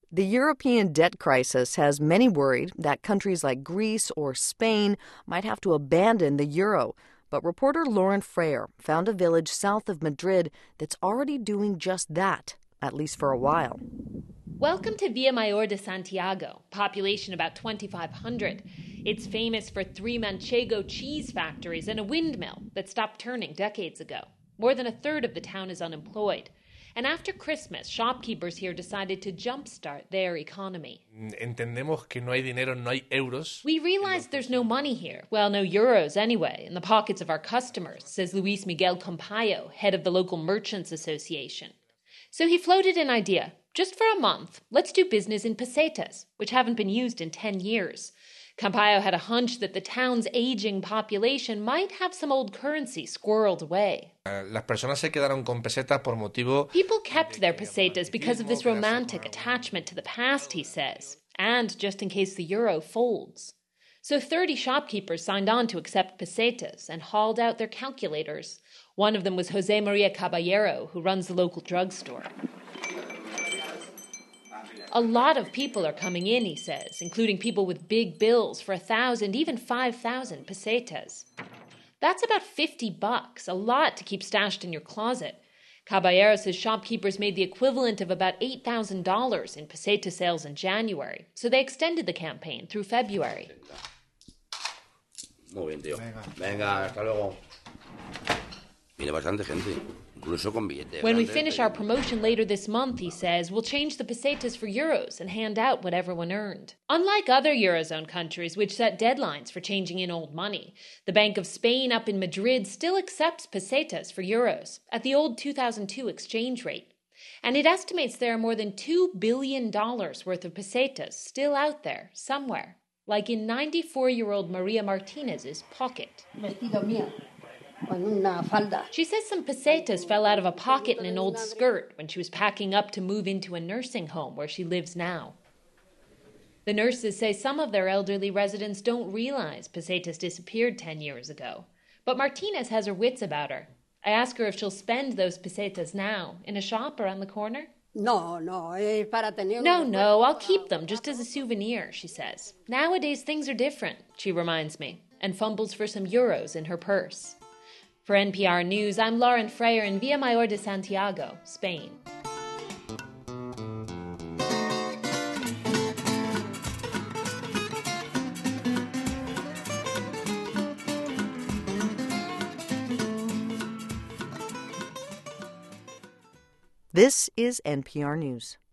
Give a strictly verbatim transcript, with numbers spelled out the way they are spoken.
The European debt crisis has many worried that countries like Greece or Spain might have to abandon the euro. But reporter Lauren Freyer found a village south of Madrid that's already doing just that, at least for a while. Welcome to Villamayor de Santiago, population about twenty-five hundred. It's famous for three Manchego cheese factories and a windmill that stopped turning decades ago. More than a third of the town is unemployed. And after Christmas, shopkeepers here decided to jumpstart their economy. Entendemos que no hay dinero, no hay euros. We realize there's no money here, well, no euros anyway, in the pockets of our customers, says Luis Miguel Campayo, head of the local Merchants Association. So he floated an idea. Just for a month, let's do business in pesetas, which haven't been used in ten years. Campayo had a hunch that the town's aging population might have some old currency squirreled away. Uh, las personas se quedaron con pesetas por motivo... People kept their pesetas because of this romantic attachment to the past, he says, and just in case the euro folds. So thirty shopkeepers signed on to accept pesetas and hauled out their calculators. One of them was Jose Maria Caballero, who runs the local drugstore. A lot of people are coming in, he says, including people with big bills for a thousand, even five thousand pesetas. That's about fifty bucks, a lot to keep stashed in your closet. Caballero says shopkeepers made the equivalent of about eight thousand dollars in peseta sales in January, so they extended the campaign through February. Muy bien, tío. Venga, hasta luego. Viene bastante gente. When we finish our promotion later this month, he says, we'll change the pesetas for euros and hand out what everyone earned. Unlike other Eurozone countries, which set deadlines for changing in old money, the Bank of Spain up in Madrid still accepts pesetas for euros at the old two thousand two exchange rate. And it estimates there are more than two billion dollars worth of pesetas still out there, somewhere, like in ninety-four-year-old Maria Martinez's pocket. She says some pesetas fell out of a pocket in an old skirt when she was packing up to move into a nursing home where she lives now. The nurses say some of their elderly residents don't realize pesetas disappeared ten years ago. But Martinez has her wits about her. I ask her if she'll spend those pesetas now, in a shop around the corner. No, no, es para tener... No, no, I'll keep them just as a souvenir, she says. Nowadays things are different, she reminds me, and fumbles for some euros in her purse. For N P R News, I'm Lauren Freyer in Villamayor de Santiago, Spain. This is N P R News.